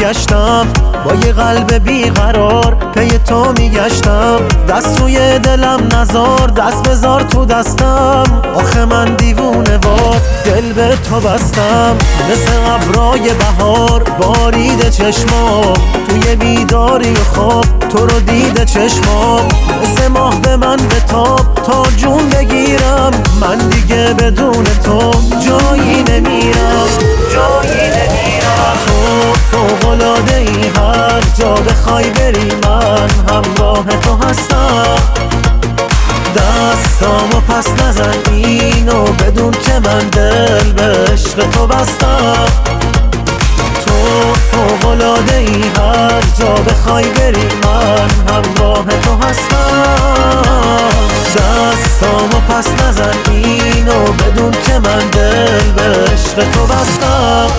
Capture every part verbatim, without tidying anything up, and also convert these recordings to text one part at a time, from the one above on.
برگشتم با یه قلب بیقرار پی تو میگشتم. دست روی دلم نزار، دست بذار تو دستم. آخه من دیوونه وار دل به تو بستم. مثل ابرای بهار باریده چشمام، توی بیداری و خواب تو رو دیده چشمام. مثل ماه به من بتاب تا جون بگیرم، من دیگه بدون تو جایی نمیرم، جایی نمیرم. تو فوق‌العاده ای، هر جا بخوای بری من همراه تو هستم. دستامو پس نزن اینو بدون که من دل به عشق تو بستم. تو فوق‌العاده ای، هر جا بخوای بری من همراه تو هستم. دستامو پس نزن اینو بدون که من دل به عشق تو بستم.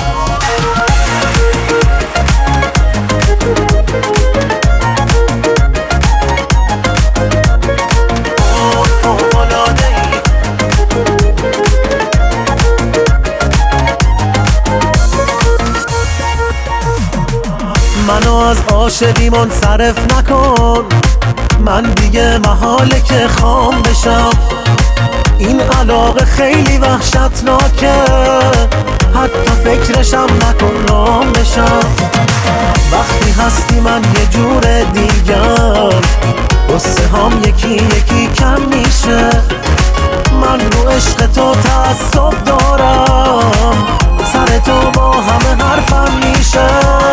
منو از عاشقی منصرف نکن، من دیگه محاله که خام بشم. این علاقه خیلی وحشتناکه، حتی فکرشم نکن رام بشم. وقتی هستی من یه جور دیگر، قصه هم یکی یکی کم میشه. من رو عشق تو تعصب دارم، سر تو با همه حرفم میشه.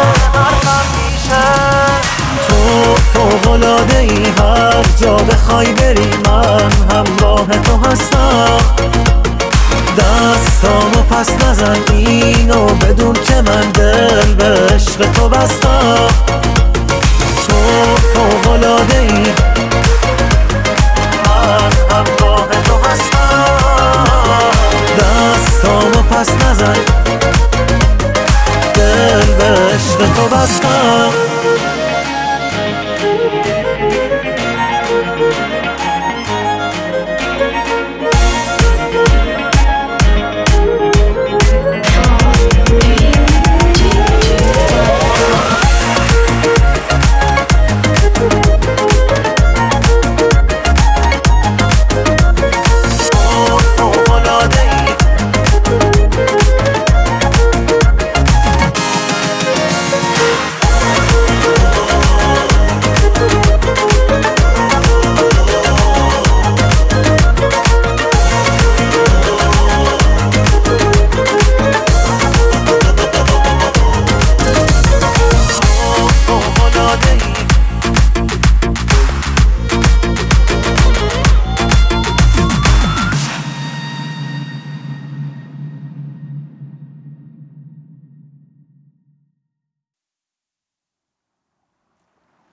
تو فوق‌العاده ای، هر جا بخوای بری من همراه تو هستم. دستامو پس نزن اینو بدون که من دل به عشق تو بستم. تو فوق‌العاده ای، من همراه تو هستم. دستامو پس نزن دل به عشق تو بستم.